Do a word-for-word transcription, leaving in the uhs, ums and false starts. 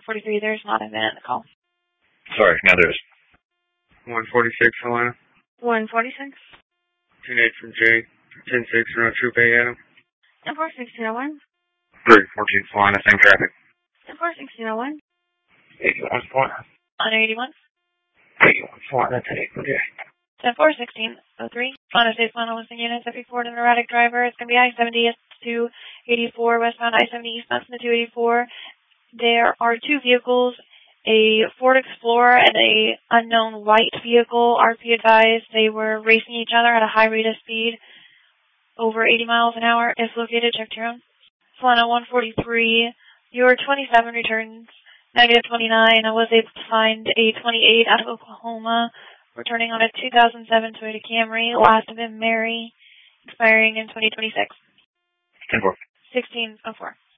forty-three, there's not a minute in the call. Sorry, now there is. one forty-six, Helena. one forty-six. ten eight from Jay. ten six, around Troop A, Adam. ten four, sixteen oh one. three fourteen, Helena, same traffic. ten four, sixteen oh one. eighty-one, Helena. On eighty-one. eighty-one, Helena, ten eight from Jay. ten four, sixteen oh three. Honda State Final listing units. Every Ford and erratic driver. It's going to be I seventy to eighty-four, westbound I seventy, eastbound to two eighty-four. There are two vehicles, a Ford Explorer and a unknown white vehicle. R P advised they were racing each other at a high rate of speed, over eighty miles an hour. If located, check your own. Solana one forty-three, your twenty-seven returns negative twenty-nine. I was able to find a twenty-eight out of Oklahoma, returning on a two thousand seven Toyota Camry, last of him Mary, expiring in twenty twenty-six. ten four. sixteen oh four.